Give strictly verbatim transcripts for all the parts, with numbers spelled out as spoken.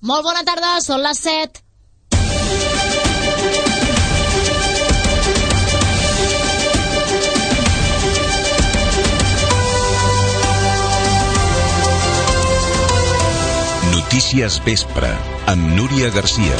Molt bona tarda, són les set. Notícies Vespre, amb Núria Garcia.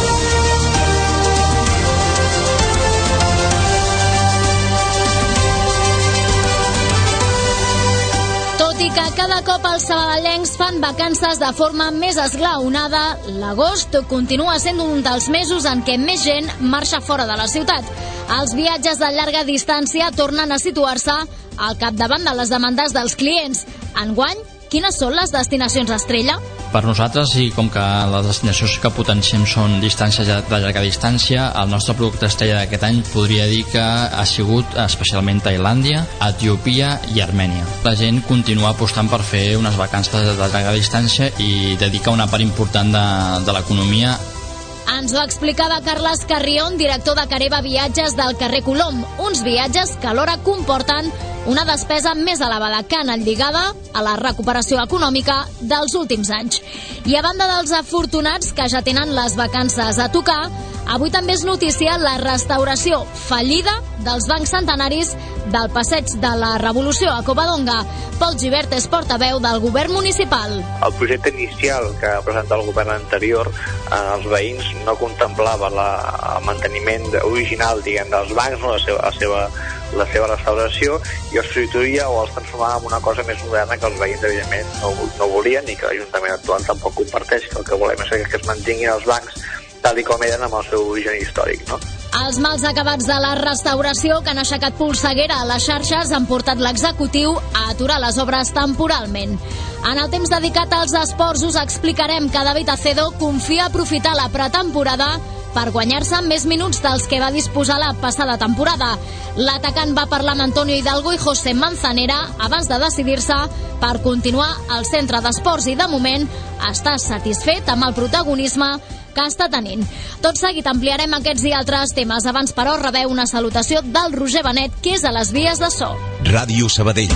Tot i que cada cop els sabadellencs fan vacances de forma més esglaonada, l'agost continua sent un dels mesos en què més gent marxa fora de la ciutat. Els viatges de llarga distància tornen a situar-se al capdavant de les demandes dels clients. Enguany, quines són les destinacions estrella? Per nosaltres, i com que les destinacions que potenciem són distàncies de llarga distància, el nostre producte estrella d'aquest any podria dir que ha sigut especialment Tailàndia, Etiòpia i Armènia. La gent continua apostant per fer unes vacances de llarga distància i dedica una part important de, de l'economia. Ens ho explicava Carles Carrión, director de Careva Viatges del carrer Colom. Uns viatges que alhora comporten una despesa més elevada que anant lligada a la recuperació econòmica dels últims anys. I a banda dels afortunats que ja tenen les vacances a tocar, avui també és notícia la restauració fallida dels bancs centenaris del Passeig de la Revolució a Covadonga. Pol Gibert és portaveu del govern municipal. El projecte inicial que va presentar el govern anterior eh, els veïns no contemplava la, el manteniment original, diguem, dels bancs, no, la seva, la seva, la seva restauració, i els substituïa o els transformava en una cosa més moderna que els veïns evidentment no, no volien, i que l'Ajuntament actual tampoc comparteix, que el que volem és que es mantinguin els bancs tal i com eren amb el seu origen històric, no? Els mals acabats de la restauració que han aixecat polseguera a les xarxes han portat l'executiu a aturar les obres temporalment. En el temps dedicat als esports us explicarem que David Acedo confia aprofitar la pretemporada per guanyar-se més minuts dels que va disposar la passada temporada. L'atacant va parlar amb Antonio Hidalgo i José Manzanera abans de decidir-se per continuar al centre d'esports i de moment està satisfet amb el protagonisme que està tenint. Tot seguit ampliarem aquests i altres temes. Abans, però, rebeu una salutació del Roger Benet, que és a les vies de so. Ràdio Sabadell.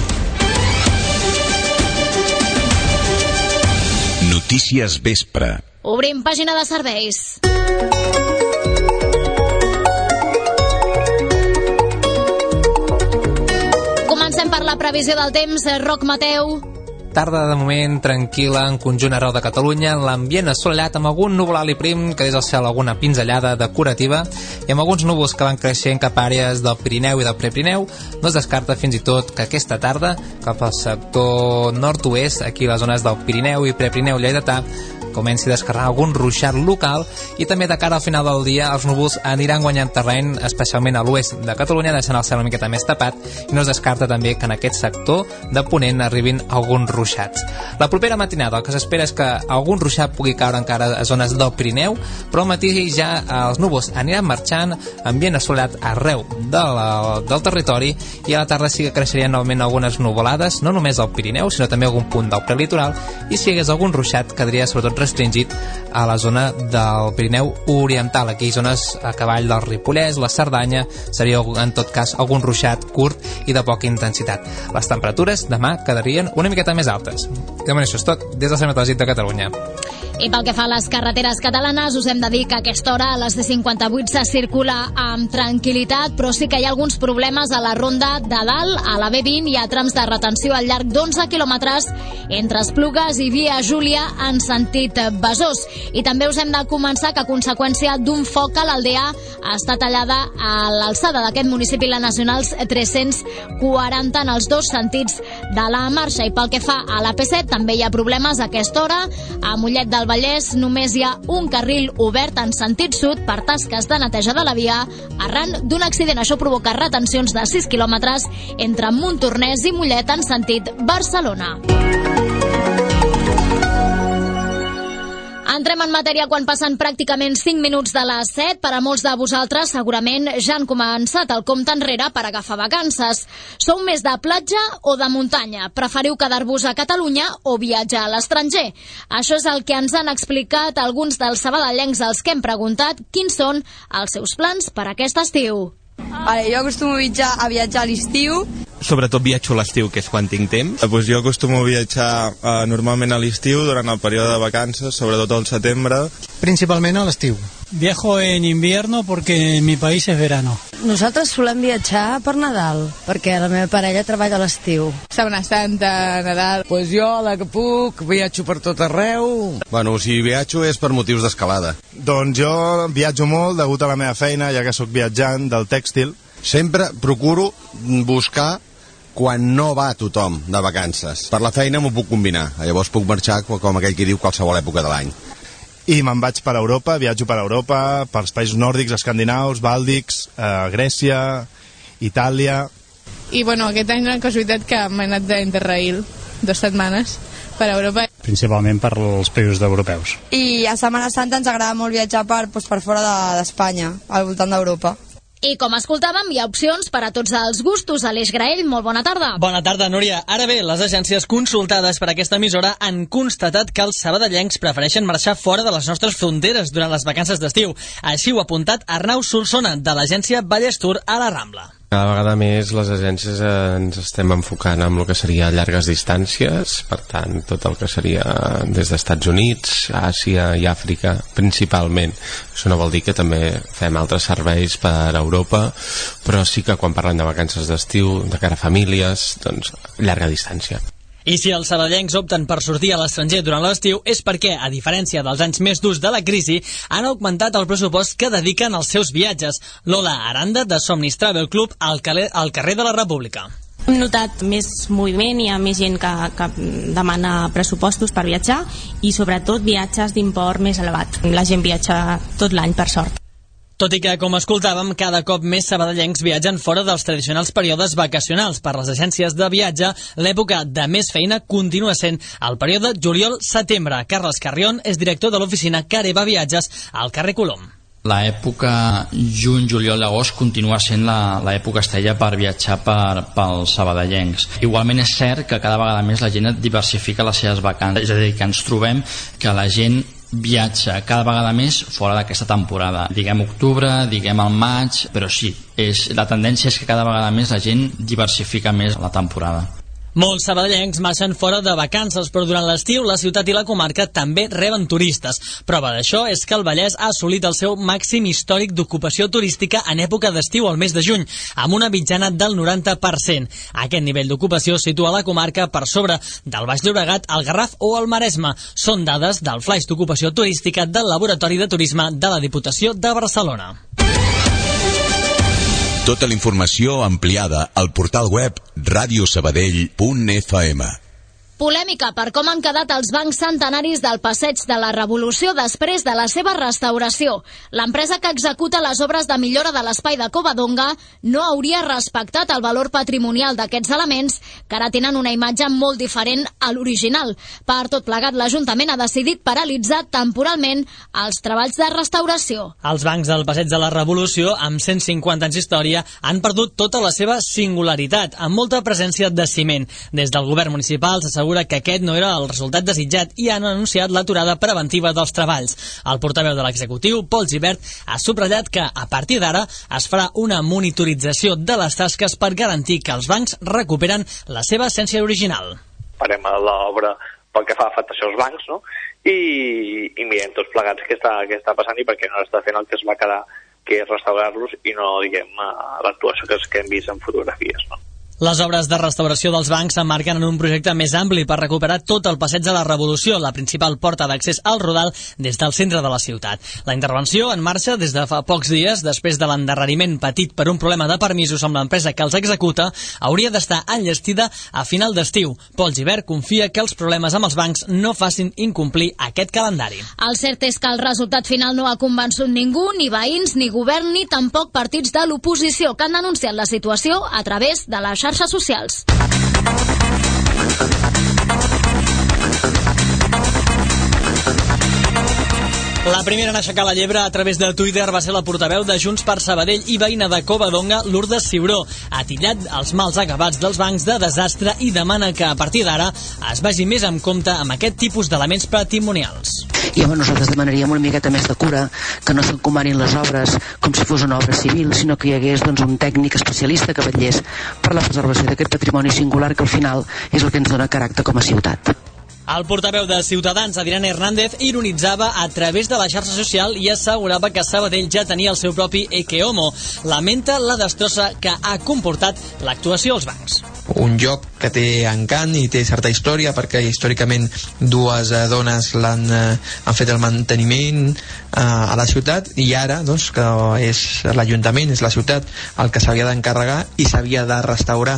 Notícies Vespre. Obrim pàgina de serveis. Comencem per la previsió del temps. Roc Mateu. Tarda de moment tranquil·la en conjunt arreu de Catalunya, l'ambient assolellat amb algun núvol alt i prim que des del cel alguna pinzellada decorativa i amb alguns núvols que van creixent cap a àrees del Pirineu i del Prepirineu. No es descarta fins i tot que aquesta tarda cap al sector nord-oest, aquí a les zones del Pirineu i Prepirineu lleidatà, comenci a descarregar algun ruixat local, i també de cara al final del dia els núvols aniran guanyant terreny, especialment a l'oest de Catalunya, deixant el cel una miqueta més tapat, i no es descarta també que en aquest sector de Ponent arribin alguns ruixats. La propera matinada el que s'espera és que algun ruixat pugui caure encara a zones del Pirineu, però al matí ja els núvols aniran marxant, ambient assolat arreu de la, del territori, i a la tarda sí que creixerien novament algunes nuvolades, no només al Pirineu, sinó també algun punt del prelitoral, i si hi hagués algun ruixat quedaria sobretot restringit a la zona del Pirineu oriental, aquí zones a cavall del Ripollès, la Cerdanya, seria en tot cas algun ruixat curt i de poca intensitat. Les temperatures demà quedarien una miqueta més altes. I de moment això és tot, des del Centre de Catalunya. I pel que fa a les carreteres catalanes, us hem de dir que a aquesta hora a les C cinquanta-vuit se circula amb tranquil·litat, però sí que hi ha alguns problemes a la ronda de dalt, a la B vint, hi ha trams de retenció al llarg d'onze quilòmetres entre Esplugues i Via Júlia en sentit Besòs. I també us hem de començar que a conseqüència d'un foc a l'Aldea està tallada a l'alçada d'aquest municipi la Nacional tres-cents quaranta en els dos sentits de la marxa. I pel que fa a la P set també hi ha problemes a aquesta hora. A Mollet del Vallès només hi ha un carril obert en sentit sud per tasques de neteja de la via arran d'un accident. Això provoca retencions de sis quilòmetres entre Montornès i Mollet en sentit Barcelona. Entrem en matèria quan passen pràcticament cinc minuts de les set. Per a molts de vosaltres segurament ja han començat el compte enrere per agafar vacances. Sou més de platja o de muntanya? Preferiu quedar-vos a Catalunya o viatjar a l'estranger? Això és el que ens han explicat alguns dels sabadellencs als que hem preguntat quins són els seus plans per aquest estiu. Vale, jo acostumo a viatjar, a viatjar a l'estiu sobretot viatjo a l'estiu, que és quan tinc temps. Pues jo acostumo a viatjar eh, normalment a l'estiu, durant el període de vacances, sobretot al setembre. Principalment a l'estiu. Viajo en invierno porque en mi país es verano. Nosaltres solem viatjar per Nadal, perquè la meva parella treballa a l'estiu. Setmana Santa, Nadal... Pues jo, a la que puc, viatjo per tot arreu. Bueno, si viatjo és per motius d'escalada. Doncs jo viatjo molt degut a la meva feina, ja que sóc viatjant del tèxtil. Sempre procuro buscar quan no va tothom de vacances. Per la feina m'ho puc combinar, llavors puc marxar, com aquell que diu, qualsevol època de l'any. I me'n vaig per Europa, viatjo per Europa, pels països nòrdics, escandinaus, bàldics, eh, Grècia, Itàlia... I bueno, aquest any una casualitat que m'he anat d'Interrail dues setmanes per Europa. Principalment per als països europeus. I a Setmana Santa ens agrada molt viatjar per, doncs, per fora d'Espanya, al voltant d'Europa. I com escoltàvem, hi ha opcions per a tots els gustos. Aleix Graell, molt bona tarda. Bona tarda, Núria. Ara bé, les agències consultades per aquesta emissora han constatat que els sabadellencs prefereixen marxar fora de les nostres fronteres durant les vacances d'estiu. Així ho ha apuntat Arnau Solsona, de l'agència Vallestur a la Rambla. Cada vegada més les agències ens estem enfocant en el que seria llargues distàncies, per tant, tot el que seria des d'Estats Units, Àsia i Àfrica, principalment. Això no vol dir que també fem altres serveis per Europa, però sí que quan parlem de vacances d'estiu, de cara a famílies, doncs llarga distància. I si els sabadellencs opten per sortir a l'estranger durant l'estiu és perquè, a diferència dels anys més durs de la crisi, han augmentat el pressupost que dediquen als seus viatges. Lola Aranda, de Somnis Travel Club, al carrer, al carrer de la República. Hem notat més moviment, hi ha més gent que, que demana pressupostos per viatjar i sobretot viatges d'import més elevat. La gent viatja tot l'any, per sort. Tot i que, com escoltàvem, cada cop més sabadellencs viatgen fora dels tradicionals períodes vacacionals. Per les agències de viatge, l'època de més feina continua sent el període juliol-setembre. Carles Carrion és director de l'oficina Careva Viatges al carrer Colom. L'època juny, juliol, agost continua sent l'època estrella per viatjar per, pels sabadellencs. Igualment és cert que cada vegada més la gent diversifica les seves vacances, és a dir, que ens trobem que la gent viatja cada vegada més fora d'aquesta temporada, diguem octubre, diguem el maig, però sí, és, la tendència és que cada vegada més la gent diversifica més la temporada. Molts sabadellencs marxen fora de vacances, però durant l'estiu la ciutat i la comarca també reben turistes. Prova d'això és que el Vallès ha assolit el seu màxim històric d'ocupació turística en època d'estiu al mes de juny, amb una mitjana del noranta per cent. Aquest nivell d'ocupació situa la comarca per sobre del Baix Llobregat, el Garraf o el Maresme. Són dades del flaix d'ocupació turística del Laboratori de Turisme de la Diputació de Barcelona. Tota la informació ampliada al portal web radio sabadell punt f m. Polèmica per com han quedat els bancs centenaris del Passeig de la Revolució després de la seva restauració. L'empresa que executa les obres de millora de l'espai de Covadonga no hauria respectat el valor patrimonial d'aquests elements, que ara tenen una imatge molt diferent a l'original. Per tot plegat, l'Ajuntament ha decidit paralitzar temporalment els treballs de restauració. Els bancs del Passeig de la Revolució, amb cent cinquanta anys d'història, han perdut tota la seva singularitat, amb molta presència de ciment. Des del govern municipal s'assegura que aquest no era el resultat desitjat i han anunciat l'aturada preventiva dels treballs. El portaveu de l'executiu, Pol Gibert, ha subratllat que a partir d'ara es farà una monitorització de les tasques per garantir que els bancs recuperen la seva essència original. Farem l'obra pel que fa a afectació als bancs, no? I, i mirem tots plegats què està, què està passant i per què no està fent el que es va quedar, que és restaurar-los i no, diguem, l'actuació que, que hem vist en fotografies, no? Les obres de restauració dels bancs s'emmarquen en un projecte més ampli per recuperar tot el Passeig de la Revolució, la principal porta d'accés al Rodal des del centre de la ciutat. La intervenció en marxa des de fa pocs dies, després de l'endarreriment patit per un problema de permisos amb l'empresa que els executa, hauria d'estar enllestida a final d'estiu. Pol Gibert confia que els problemes amb els bancs no facin incomplir aquest calendari. El cert és que el resultat final no ha convençut ningú, ni veïns, ni govern, ni tampoc partits de l'oposició, que han denunciat la situació a través de la xarxa socials. La primera en aixecar la llebre a través de Twitter va ser la portaveu de Junts per Sabadell i veïna de Covadonga, Lourdes Cibró. Ha titllat els mals acabats dels bancs de desastre i demana que a partir d'ara es vagi més en compte amb aquest tipus d'elements patrimonials. I home, nosaltres demanaríem una miqueta més de cura, que no s'encomanin les obres com si fos una obra civil, sinó que hi hagués doncs, un tècnic especialista que vetllés per la preservació d'aquest patrimoni singular que al final és el que ens dona caràcter com a ciutat. El portaveu de Ciutadans, Adrián Hernández, ironitzava a través de la xarxa social i assegurava que Sabadell ja tenia el seu propi Ekehomo. Lamenta la destrossa que ha comportat l'actuació als bancs. Un lloc que té encant i té certa història, perquè històricament dues eh, dones l'han eh, han fet el manteniment eh, a la ciutat, i ara doncs, que és l'Ajuntament, és la ciutat el que s'havia d'encarregar i s'havia de restaurar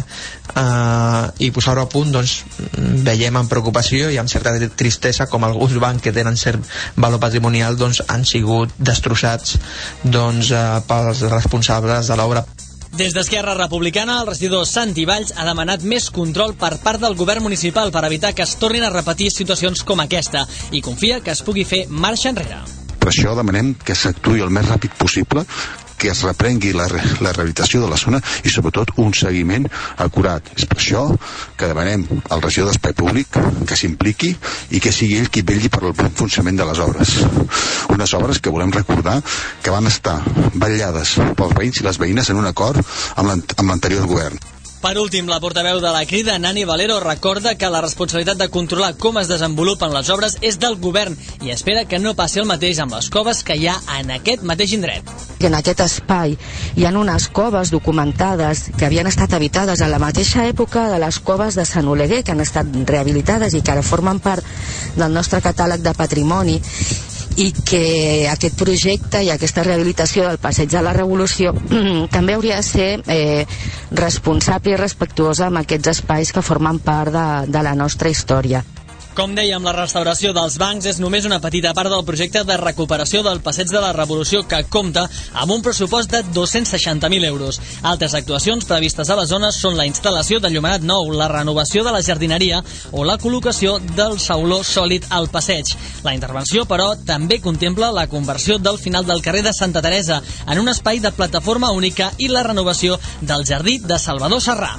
eh, i posar-ho a punt, doncs veiem amb preocupació i amb certa tristesa com alguns bancs que tenen cert valor patrimonial doncs, han sigut destrossats doncs, eh, pels responsables de l'obra. Des d'Esquerra Republicana, el regidor Santi Valls ha demanat més control per part del govern municipal per evitar que es tornin a repetir situacions com aquesta i confia que es pugui fer marxa enrere. Per això demanem que s'actuï el més ràpid possible, que es reprengui la, la rehabilitació de la zona i sobretot un seguiment acurat. És per això que demanem al regidor d'Espai Públic que s'impliqui i que sigui ell qui vetlli per al bon funcionament de les obres. Unes obres que volem recordar que van estar vetllades pels veïns i les veïnes en un acord amb l'anterior govern. Per últim, la portaveu de la Crida, Nani Valero, recorda que la responsabilitat de controlar com es desenvolupen les obres és del govern i espera que no passi el mateix amb les coves que hi ha en aquest mateix indret. En aquest espai hi ha unes coves documentades que havien estat habitades a la mateixa època de les coves de Sant Oleguer, que han estat rehabilitades i que ara formen part del nostre catàleg de patrimoni, i que aquest projecte i aquesta rehabilitació del Passeig de la Revolució també hauria de ser eh, responsable i respectuosa amb aquests espais que formen part de, de la nostra història. Com dèiem, la restauració dels bancs és només una petita part del projecte de recuperació del Passeig de la Revolució, que compta amb un pressupost de dos-cents seixanta mil euros. Altres actuacions previstes a la zona són la instal·lació de llumenat nou, la renovació de la jardineria o la col·locació del sauló sòlid al passeig. La intervenció, però, també contempla la conversió del final del carrer de Santa Teresa en un espai de plataforma única i la renovació del jardí de Salvador Serrà.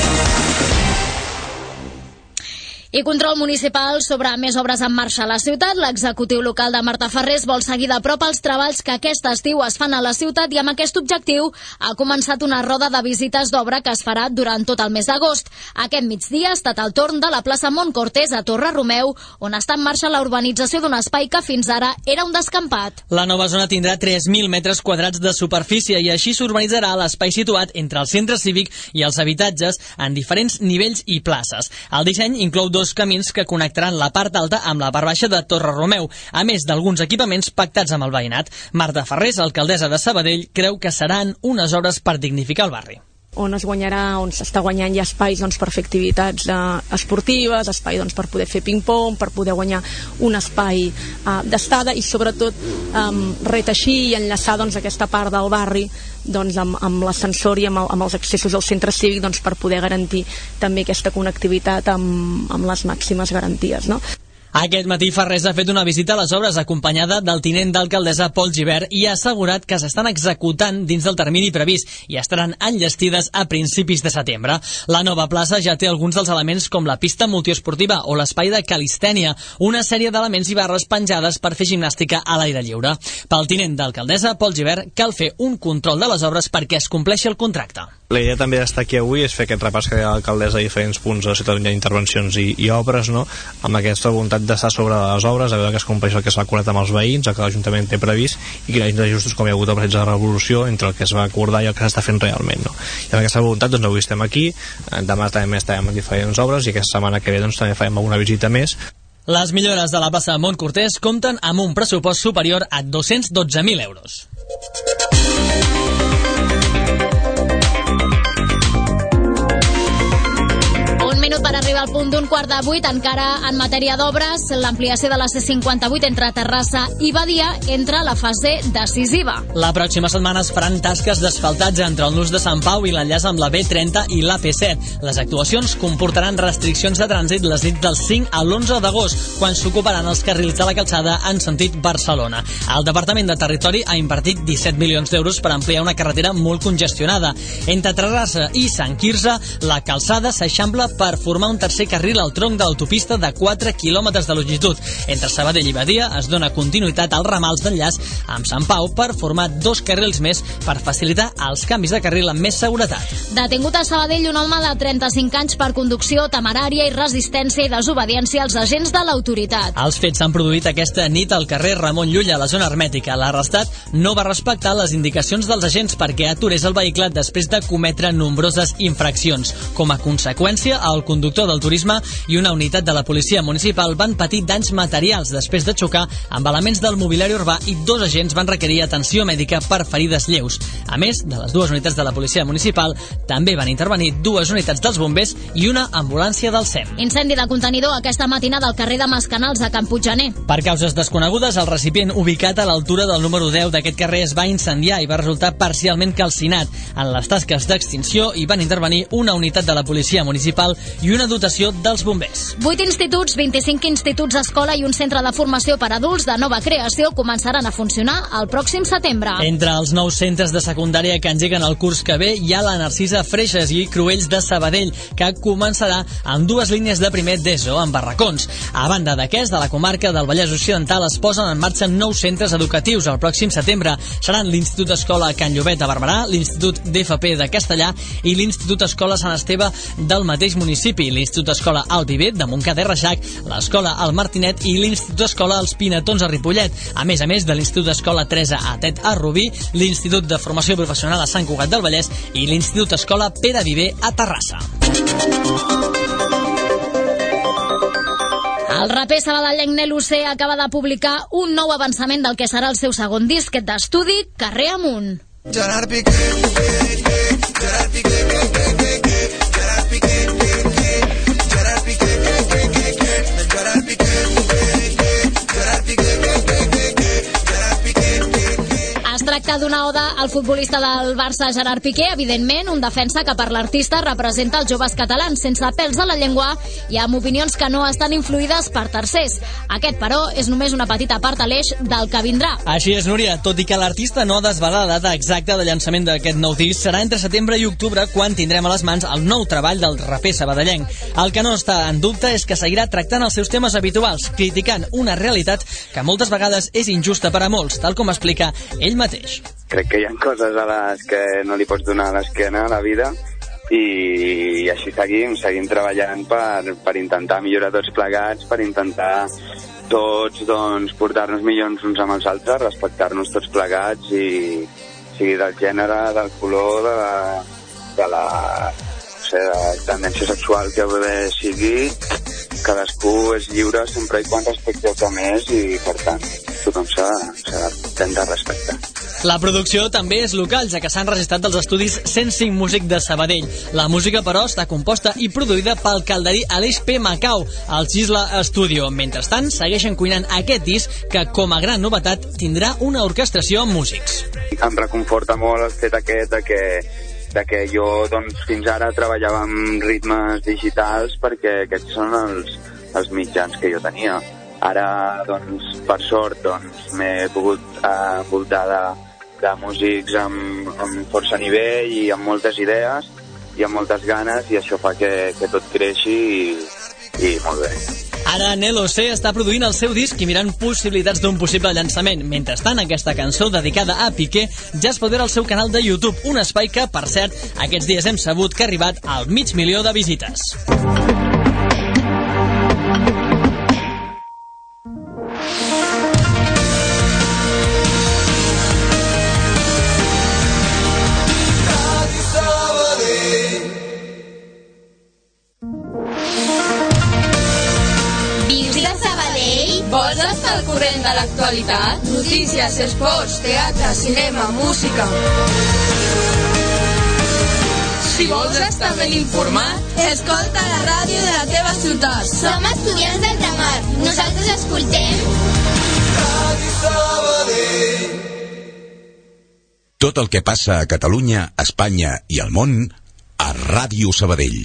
I control municipal sobre més obres en marxa a la ciutat. L'executiu local de Marta Ferrés vol seguir de prop els treballs que aquest estiu es fan a la ciutat i amb aquest objectiu ha començat una roda de visites d'obra que es farà durant tot el mes d'agost. Aquest migdia ha estat el torn de la plaça Montcortés a Torre Romeu, on està en marxa la urbanització d'un espai que fins ara era un descampat. La nova zona tindrà tres mil metres quadrats de superfície i així s'urbanitzarà l'espai situat entre el centre cívic i els habitatges en diferents nivells i places. El disseny inclou dos dos camins que connectaran la part alta amb la part baixa de Torre Romeu, a més d'alguns equipaments pactats amb el veïnat. Marta Ferrés, alcaldessa de Sabadell, creu que seran unes obres per dignificar el barri. On es guanyarà, on s'està guanyant ja espais doncs, per fer activitats eh, esportives, espai doncs, per poder fer ping-pong, per poder guanyar un espai eh, d'estada i sobretot eh, reteixir i enllaçar doncs, aquesta part del barri doncs, amb, amb l'ascensor i amb, el, amb els accessos al centre cívic doncs, per poder garantir també aquesta connectivitat amb, amb les màximes garanties, no? Aquest matí Ferrés ha fet una visita a les obres acompanyada del tinent d'alcaldessa Pol Gibert i ha assegurat que s'estan executant dins del termini previst i estaran enllestides a principis de setembre. La nova plaça ja té alguns dels elements com la pista multiesportiva o l'espai de calistènia, una sèrie d'elements i barres penjades per fer gimnàstica a l'aire lliure. Pel tinent d'alcaldessa Pol Gibert cal fer un control de les obres perquè es compleixi el contracte. La idea també d'estar aquí avui és fer aquest repàs que deia l'alcaldessa a diferents punts de la ciutat on hi ha intervencions i, i obres, no? Amb aquesta voluntat d'estar sobre les obres, a veure que es compleix el que s'ha acordat amb els veïns, el que l'Ajuntament té previst i que hi hagi ajustos com hi ha hagut el Passeig de la Revolució entre el que es va acordar i el que s'està fent realment, no? I amb aquesta voluntat doncs avui estem aquí, demà també estarem en diferents obres i aquesta setmana que ve doncs també farem alguna visita més. Les millores de la plaça Montcortés compten amb un pressupost superior a dos-cents dotze mil euros. Un minut per arribar del punt d'un quart de vuit. Encara en matèria d'obres, l'ampliació de la C cinquanta-vuit entre Terrassa i Badia entra a la fase decisiva. La pròxima setmana es faran tasques d'asfaltatge entre el nus de Sant Pau i l'enllaç amb la B trenta i l'A P set. Les actuacions comportaran restriccions de trànsit les nits del cinc a l'onze d'agost, quan s'ocuparan els carrils de la calçada en sentit Barcelona. El Departament de Territori ha invertit disset milions d'euros per ampliar una carretera molt congestionada. Entre Terrassa i Sant Quirze, la calçada s'eixampla per formar un tercer carril al tronc de l'autopista de quatre quilòmetres de longitud. Entre Sabadell i Badia es dona continuïtat als ramals d'enllaç amb Sant Pau per formar dos carrils més per facilitar els canvis de carril amb més seguretat. Detingut a Sabadell un home de trenta-cinc anys per conducció temerària i resistència i desobediència als agents de l'autoritat. Els fets s'han produït aquesta nit al carrer Ramon Llull, a la zona hermètica. L'arrestat no va respectar les indicacions dels agents perquè aturés el vehicle després de cometre nombroses infraccions. Com a conseqüència, el conductor del turisme i una unitat de la policia municipal van patir danys materials després de xocar amb elements del mobiliari urbà i dos agents van requerir atenció mèdica per ferides lleus. A més de les dues unitats de la policia municipal, també van intervenir dues unitats dels bombers i una ambulància del S E M. Incendi de contenidor aquesta matinada al carrer de Mascanals a Can Puiggener. Per causes desconegudes, el recipient ubicat a l'altura del número deu d'aquest carrer es va incendiar i va resultar parcialment calcinat. En les tasques d'extinció hi van intervenir una unitat de la policia municipal i una dotació dels bombers. Vuit instituts, vint-i-cinc instituts escola i un centre de formació per adults de nova creació començaran a funcionar el pròxim setembre. Entre els nous centres de secundària que engeguen el curs que ve hi ha la Narcisa Freixes i Cruells de Sabadell, que començarà amb dues línies de primer d'ESO en barracons. A banda d'aquest, de la comarca del Vallès Occidental es posen en marxa nous centres educatius el pròxim setembre. Seran l'Institut Escola Can Llobet a Barberà, l'Institut d'F P de Castellà i l'Institut Escola Sant Esteve del mateix municipi, l'Institut Escola Alt Vivet de Montcada i Reixac, l'Escola El Martinet i l'Institut Escola Els Pinatons a Ripollet, a més a més de l'Institut Escola Teresa Atet a Rubí, l'Institut de Formació Professional a Sant Cugat del Vallès i l'Institut Escola Pere Viver a Terrassa. El raper sabadellenc Nel C acaba de publicar un nou avançament del que serà el seu segon disc d'estudi, Carrer Amunt. Gerard Piqué, Gerard Piqué, Gerard Piqué, Gerard Piqué, Gerard Piqué, Gerard Piqué, Es tracta d'una oda al futbolista del Barça Gerard Piqué, evidentment, un defensa que per l'artista representa els joves catalans sense pèls a la llengua i amb opinions que no estan influïdes per tercers. Aquest, però, és només una petita part a l'eix del que vindrà. Així és, Núria, tot i que l'artista no desvela la data exacta de llançament d'aquest nou disc, serà entre setembre i octubre quan tindrem a les mans el nou treball del raper sabadellenc. El que no està en dubte és que seguirà tractant els seus temes habituals, criticant una realitat que moltes vegades és injusta per a molts, tal com explica ell mateix. Crec que hi ha coses a les que no li pots donar a l'esquena a la vida i així seguim, seguim treballant per, per intentar millorar tots plegats, per intentar tots doncs, portar-nos millors uns amb els altres, respectar-nos tots plegats i sigui del gènere, del color, de la, de la, no sé, de la tendència sexual que bé sigui, cadascú és lliure sempre i quan respecti els altres i per tant tothom s'ha de respectar. La producció també és local, ja que s'han registrat dels estudis cent cinc Músic de Sabadell. La música, però, està composta i produïda pel calderí Aleix P. Macau, al Gisla Studio. Mentrestant, segueixen cuinant aquest disc que, com a gran novetat, tindrà una orquestració amb músics. Em reconforta molt el fet aquest de que de que jo doncs, fins ara treballava amb ritmes digitals perquè aquests són els, els mitjans que jo tenia. Ara, doncs, per sort, doncs, m'he pogut eh, envoltar de, de músics amb, amb força nivell i amb moltes idees i amb moltes ganes i això fa que, que tot creixi i, i molt bé. Ara Nel C està produint el seu disc i mirant possibilitats d'un possible llançament. Mentrestant, aquesta cançó dedicada a Piqué ja es pot veure al seu canal de YouTube, un espai que, per cert, aquests dies hem sabut que ha arribat al mig milió de visites. Vols estar al corrent de l'actualitat? Notícies, esports, teatre, cinema, música. Si vols estar ben informat, escolta la ràdio de la teva ciutat. Som estudiants d'Altamar. Nosaltres escoltem Ràdio Sabadell. Tot el que passa a Catalunya, Espanya i al món a Ràdio Sabadell.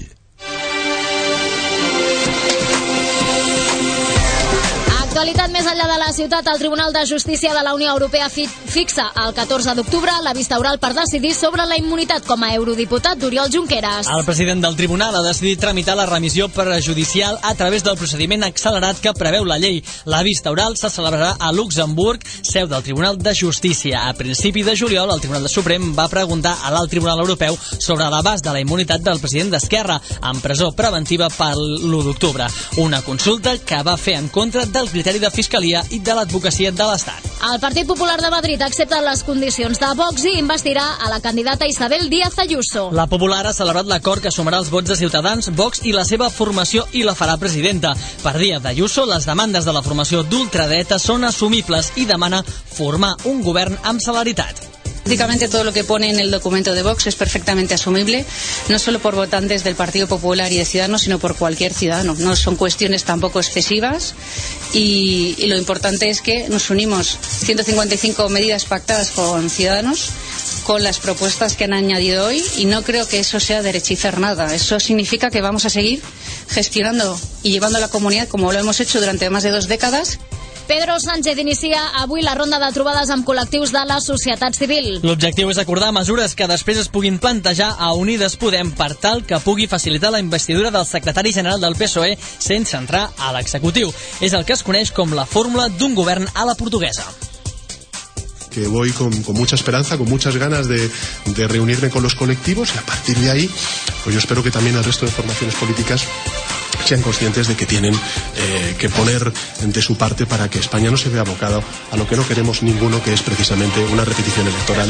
Actualitat més enllà de la ciutat, el Tribunal de Justícia de la Unió Europea fixa el catorze d'octubre la vista oral per decidir sobre la immunitat com a eurodiputat d'Oriol Junqueras. El president del tribunal ha decidit tramitar la remissió prejudicial a través del procediment accelerat que preveu la llei. La vista oral se celebrarà a Luxemburg, seu del Tribunal de Justícia. A principi de juliol, el Tribunal Suprem va preguntar a l'Alt Tribunal Europeu sobre l'abast de la immunitat del president d'Esquerra, en presó preventiva per l'u d'octubre. Una consulta que va fer en contra del criteri de Fiscalia i de l'Advocacia de l'Estat. El Partit Popular de Madrid accepta les condicions de Vox i investirà a la candidata Isabel Díaz Ayuso. La Popular ha celebrat l'acord que sumarà els vots de Ciutadans, Vox i la seva formació i la farà presidenta. Per Díaz Ayuso, les demandes de la formació d'ultradreta són assumibles i demana formar un govern amb celeritat. Prácticamente todo lo que pone en el documento de Vox es perfectamente asumible, no solo por votantes del Partido Popular y de Ciudadanos, sino por cualquier ciudadano. No son cuestiones tampoco excesivas y, y lo importante es que nos unimos ciento cincuenta y cinco medidas pactadas con Ciudadanos con las propuestas que han añadido hoy y no creo que eso sea derechizar nada. Eso significa que vamos a seguir gestionando y llevando a la comunidad como lo hemos hecho durante más de dos décadas. Pedro Sánchez inicia avui la ronda de trobades amb col·lectius de la societat civil. L'objectiu és acordar mesures que després es puguin plantejar a Unides Podem per tal que pugui facilitar la investidura del secretari general del P S O E sense entrar a l'executiu. És el que es coneix com la fórmula d'un govern a la portuguesa. Que voy con, con mucha esperanza, con muchas ganas de, de reunirme con los colectivos y a partir de ahí, pues yo espero que también el resto de formaciones políticas sean conscientes de que tienen eh, que poner de su parte para que España no se vea abocado a lo que no queremos ninguno, que es precisamente una repetición electoral.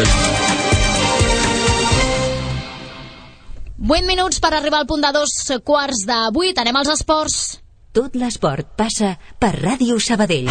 vuit minuts per arribar al punt de dos quarts de vuit. Anem als esports. Tot l'esport passa per Ràdio Sabadell.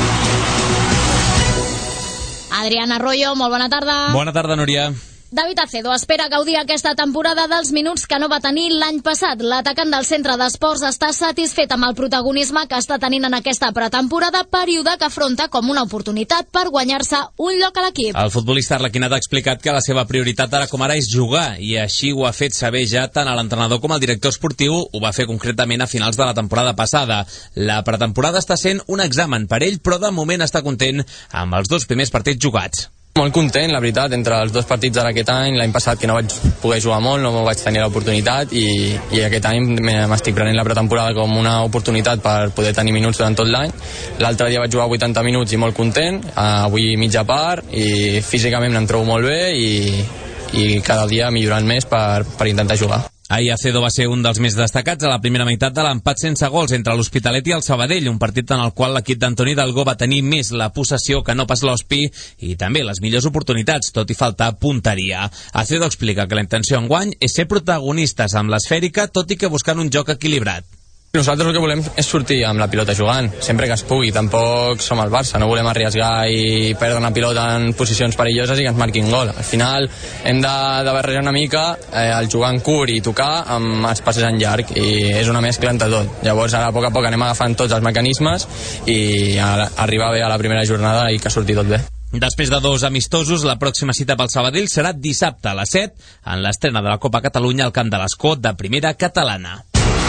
Adrián Arroyo, molt bona tarda. Bona tarda, Núria. David Acedo espera gaudir aquesta temporada dels minuts que no va tenir l'any passat. L'atacant del centre d'esports està satisfet amb el protagonisme que està tenint en aquesta pretemporada, període que afronta com una oportunitat per guanyar-se un lloc a l'equip. El futbolista arlequinat ha explicat que la seva prioritat ara com ara és jugar, i així ho ha fet saber ja tant a l'entrenador com al director esportiu. Ho va fer concretament a finals de la temporada passada. La pretemporada està sent un examen per ell, però de moment està content amb els dos primers partits jugats. Molt content, la veritat, entre els dos partits d'ara aquest any, l'any passat que no vaig poder jugar molt, no vaig tenir l'oportunitat i, i aquest any m'estic prenent la pretemporada com una oportunitat per poder tenir minuts durant tot l'any. L'altre dia vaig jugar vuitanta minuts i molt content, avui mitja part i físicament em trobo molt bé i, i cada dia millorant més per, per intentar jugar. Ahir Acedo va ser un dels més destacats a la primera meitat de l'empat sense gols entre l'Hospitalet i el Sabadell, un partit en el qual l'equip d'Antoni Dalgó va tenir més la possessió que no pas l'Hospi i també les millors oportunitats, tot i faltar punteria. Acedo explica que la intenció enguany és ser protagonistes amb l'esfèrica, tot i que buscant un joc equilibrat. Nosaltres el que volem és sortir amb la pilota jugant, sempre que es pugui. Tampoc som el Barça, no volem arriesgar i perdre una pilota en posicions perilloses i que ens marquin gol. Al final hem de, de barrejar una mica eh, el jugar en curt i tocar amb els passes en llarg, i és una mescla entre tot. Llavors ara a poc a poc anem agafant tots els mecanismes i a, arribar bé a la primera jornada i que surti tot bé. Després de dos amistosos, la pròxima cita pel Sabadell serà dissabte a les set en l'estrena de la Copa Catalunya al Camp de l'Escó de Primera Catalana.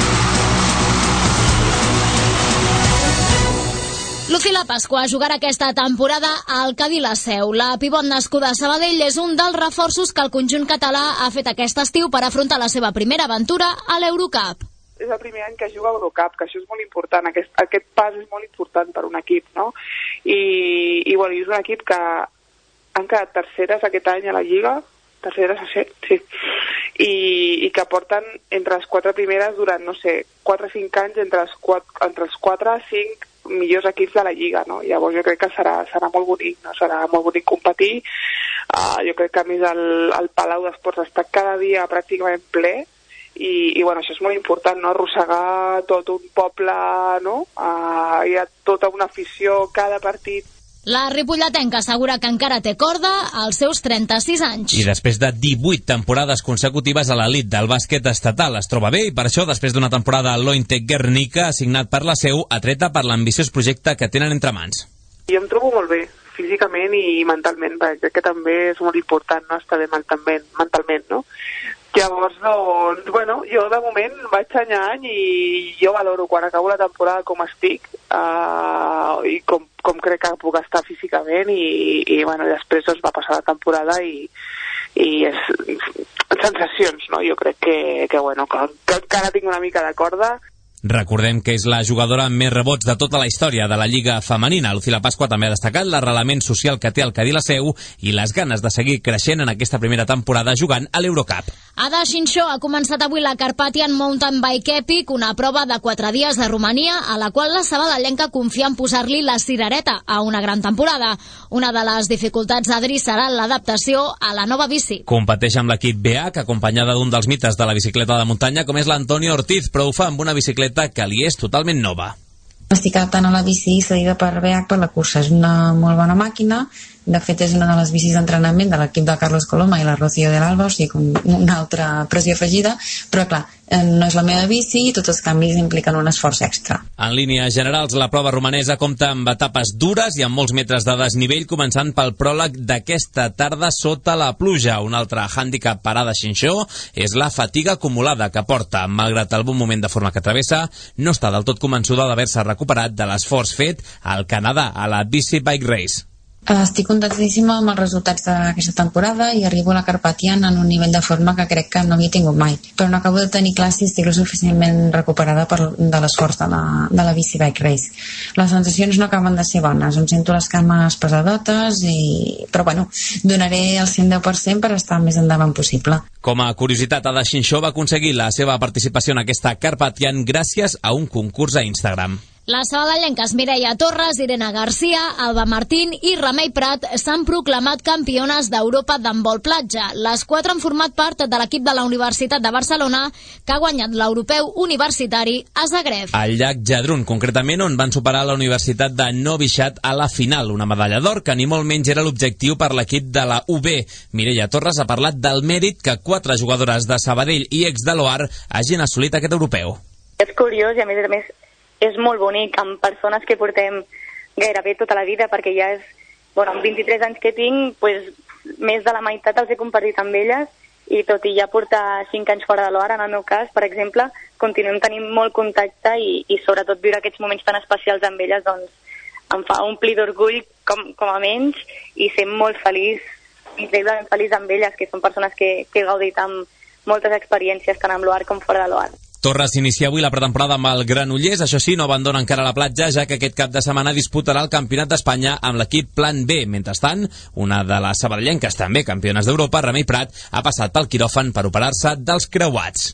Lucila Pasqua jugarà aquesta temporada al Cadí la Seu. La pivot nascuda a Sabadell és un dels reforços que el conjunt català ha fet aquest estiu per afrontar la seva primera aventura a l'Eurocup. És el primer any que juga a Eurocup, que això és molt important, aquest, aquest pas és molt important per un equip, no? I, i, bueno, és un equip que han quedat terceres aquest any a la Lliga, terceres a set, sí, i, i que porten entre les quatre primeres durant, no sé, quatre o cinc anys, entre els quatre, entre els quatre a cinc millors equips de la Lliga, no? Llavors jo crec que serà, serà molt bonic, no? Serà molt bonic competir. Uh, jo crec que a més el, el Palau d'Esports està cada dia pràcticament ple i, i bueno, això és molt important, no? Arrossegar tot un poble, no? Uh, hi ha tota una afició, cada partit La ripolletenca assegura que encara té corda als seus trenta-sis anys. I després de divuit temporades consecutives a l'elit del bàsquet estatal es troba bé i per això, després d'una temporada a l'Ointec Guernica, ha signat per la seu, atreta per l'ambiciós projecte que tenen entre mans. Jo em trobo molt bé, físicament i mentalment, perquè crec que també és molt important, no?, estar bé mentalment, mentalment, no? Llavors, doncs, bueno, jo de moment vaig any a any i jo valoro quan acabo la temporada com estic uh, i com, com crec que puc estar físicament i, i bueno, després doncs, va passar la temporada i, i és sensacions, no? Jo crec que, que, bueno, que, que encara tinc una mica de corda. Recordem que és la jugadora amb més rebots de tota la història de la Lliga femenina. Lucila Pasqua també ha destacat l'arrelament social que té el Cadí la Seu i les ganes de seguir creixent en aquesta primera temporada jugant a l'Eurocup. Ada Xinxó ha començat avui la Carpathian Mountain Bike Epic, una prova de quatre dies de Romania, a la qual la sabadellenca confia en posar-li la cirereta a una gran temporada. Una de les dificultats d'Adri serà l'adaptació a la nova bici. Competeix amb l'equip B H, acompanyada d'un dels mites de la bicicleta de muntanya, com és l'Antonio Ortiz, però ho fa amb una bicicleta que li és totalment nova. Estic adaptant a la bici cedida per B H per la cursa. És una molt bona màquina, de fet és una de les bicis d'entrenament de l'equip de Carlos Coloma i la Rocío de l'Alba, o sigui, una altra pressió afegida, però clar, no és la meva bici i tots els canvis impliquen un esforç extra. En línies generals, la prova romanesa compta amb etapes dures i amb molts metres de desnivell, començant pel pròleg d'aquesta tarda sota la pluja. Un altre hàndicap per Ada Xinxó és la fatiga acumulada que porta. Malgrat el bon moment de forma que travessa, no està del tot convençuda d'haver-se recuperat de l'esforç fet al Canadà, a la B C Bike Race. Estic contentíssima amb els resultats d'aquesta temporada i arribo a la Carpathian en un nivell de forma que crec que no havia tingut mai. Però no acabo de tenir clar si estic lo suficientment recuperada per, de l'esforç de la, de la B C Bike Race. Les sensacions no acaben de ser bones, em sento les cames pesadotes, i... però bueno, donaré el cent deu per cent per estar més endavant possible. Com a curiositat, Ada Xinxó va aconseguir la seva participació en aquesta Carpathian gràcies a un concurs a Instagram. Les sabadellenques Mireia Torres, Irene Garcia, Alba Martín i Remei Prat s'han proclamat campiones d'Europa d'handbol platja. Les quatre han format part de l'equip de la Universitat de Barcelona, que ha guanyat l'europeu universitari a Zagreb. Al llac Jadrun, concretament, on van superar la Universitat de Novi Sad a la final, una medalla d'or que ni molt menys era l'objectiu per l'equip de la U B. Mireia Torres ha parlat del mèrit que quatre jugadores de Sabadell i ex de l'O A R hagin assolit aquest europeu. És curiós i a més a més és molt bonic, amb persones que portem gairebé tota la vida, perquè ja és, bueno, amb vint-i-tres anys que tinc, pues, més de la meitat els he compartit amb elles, i tot i ja portar cinc anys fora de l'O A R, en el meu cas, per exemple, continuem tenint molt contacte i, i sobretot viure aquests moments tan especials amb elles, doncs em fa omplir d'orgull com, com a menys, i ser molt feliç, increïblement feliç amb elles, que són persones que, que he gaudit amb moltes experiències tant amb l'O A R com fora de l'O A R. Torres inicia avui la pretemporada amb el Granollers, això sí, no abandona encara la platja, ja que aquest cap de setmana disputarà el Campionat d'Espanya amb l'equip Plan B. Mentrestant, una de les sabadellenques, també campiones d'Europa, Remei Prat, ha passat pel quiròfan per operar-se dels creuats.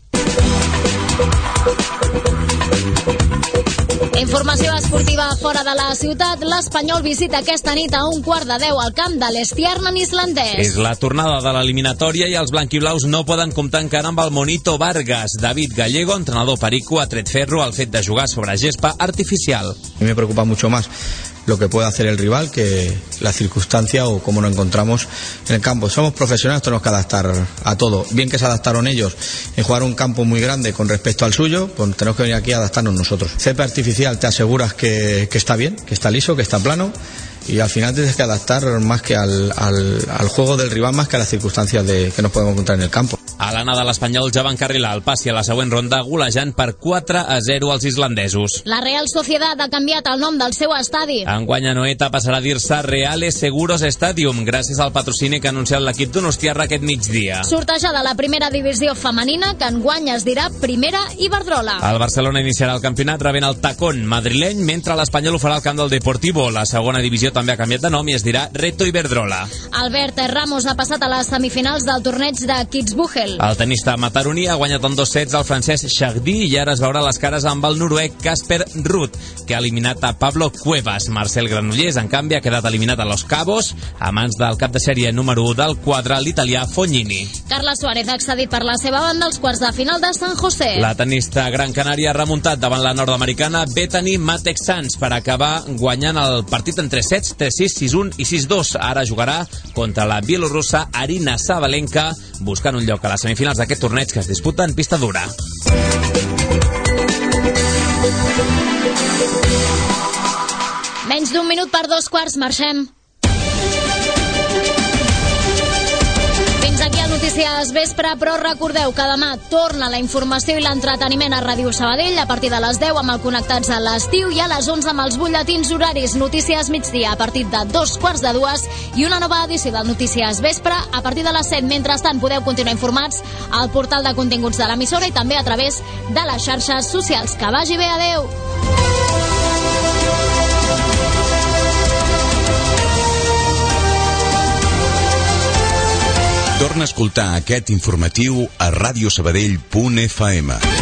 Informació esportiva fora de la ciutat. L'Espanyol visita aquesta nit a un quart de deu al camp de l'Stjernen islandès. És la tornada de l'eliminatòria i els blanquiblaus no poden comptar encara amb el Monito Vargas. David Gallego, entrenador perico, ha tret ferro al fet de jugar sobre gespa artificial. A mí me preocupa mucho más lo que puede hacer el rival que la circunstancia o cómo nos encontramos en el campo. Somos profesionales, tenemos que adaptar a todo. Bien que se adaptaron ellos en jugar un campo muy grande con respecto al suyo, pues tenemos que venir aquí a adaptarnos nosotros. Césped artificial, te aseguras que, que está bien, que está liso, que está plano, y al final tienes que adaptar más que al, al, al juego del rival, más que a las circunstancias de, que nos podemos encontrar en el campo. A l'Anna de l'Espanyol ja va encarrilar el passi a la següent ronda, golejant per quatre a zero als islandesos. La Real Sociedad ha canviat el nom del seu estadi. Enguany Anoeta passarà a dir-se Reales Seguros Stadium, gràcies al patrocini que ha anunciat l'equip donostiarra aquest migdia. Sortejada la primera divisió femenina, que enguany es dirà Primera Iberdrola. El Barcelona iniciarà el campionat rebent el tacón madrileny, mentre l'Espanyol ho farà al camp del Deportivo. La segona divisió també ha canviat de nom i es dirà Reto Iberdrola. Albert Ramos ha passat a les semifinals del torneig de Kitzbühel. El tenista mataroní ha guanyat en dos sets al francès Chardy i ara es veurà les cares amb el noruec Casper Ruud, que ha eliminat a Pablo Cuevas. Marcel Granollers, en canvi, ha quedat eliminat a Los Cabos a mans del cap de sèrie número u del quadre, l'italià Fognini. Carles Suárez ha accedit per la seva banda als quarts de final de San José. La tenista gran canària ha remuntat davant la nord-americana Bethany Mattek-Sands per acabar guanyant el partit en tres sets, tres sis, sis un i sis dos. Ara jugarà contra la bielorussa Arina Sabalenka, buscant un lloc a les semifinals d'aquest torneig que es disputa en pista dura. Menys d'un minut per dos quarts, marxem. Fins aquí el Notícies Vespre, però recordeu que demà torna la informació i l'entreteniment a Ràdio Sabadell a partir de les deu amb el Connectats a l'estiu i a les onze amb els butlletins horaris Notícies Migdia a partir de dos quarts de dues i una nova edició del Notícies Vespre a partir de les set. Mentrestant podeu continuar informats al portal de continguts de l'emissora i també a través de les xarxes socials. Que vagi bé, adeu! Torna a escoltar aquest informatiu a radiosabadell punt f m.